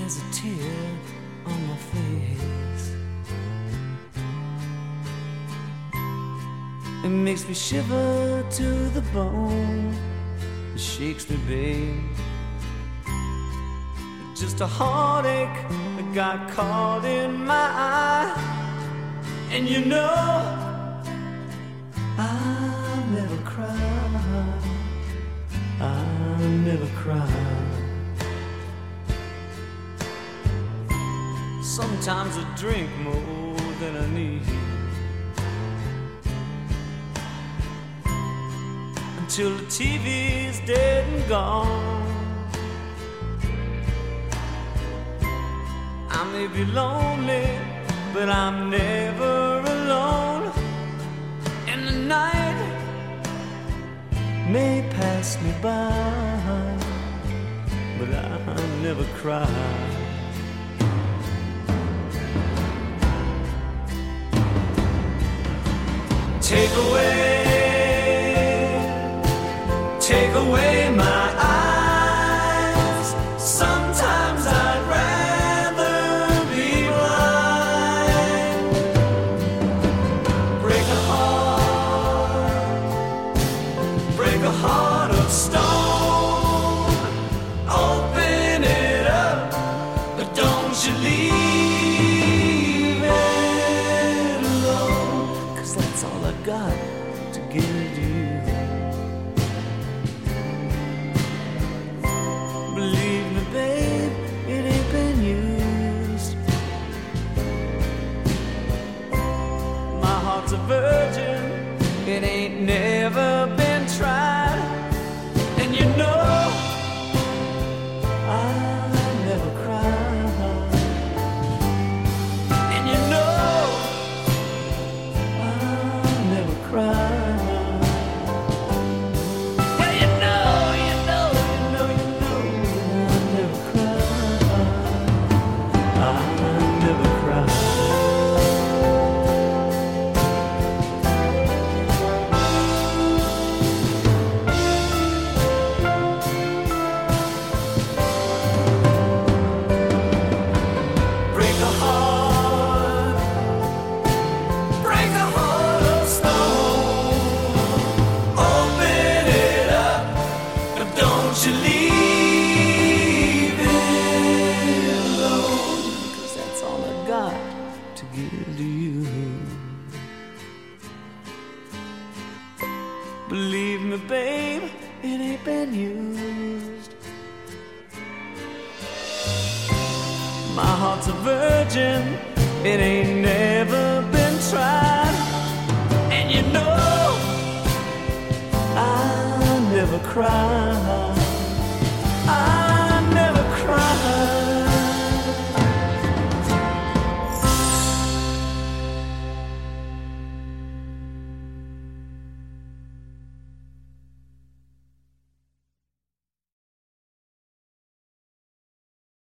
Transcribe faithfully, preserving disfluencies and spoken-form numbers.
there's a tear on my face. It makes me shiver to the bone. It shakes me, babe. Just a heartache that got caught in my eye. And you know I'll never cry. I'll never cry. Sometimes I drink more than I need, until the T V's dead and gone. I may be lonely, but I'm never alone. And the night may pass me by, but I'll never cry. Take away, take away my eyes. Sometimes I'd rather be blind. Break a heart, break a heart of stone. Open it up, but don't you leave it alone. 'Cause that's all I got to give you. Believe me, babe, it ain't been used. My heart's a virgin, it ain't never been tried. And you know I'll never cry. And you know I'll never cry. Yeah, you know, you know, you know, you know I'll never cry. I'll never cry. Break a heart, break a heart of stone. Open it up, but don't you leave it alone. 'Cause that's all I got to give to you. Believe me, babe, it ain't been used. My heart's a virgin, it ain't never been tried. And you know I'll never cry.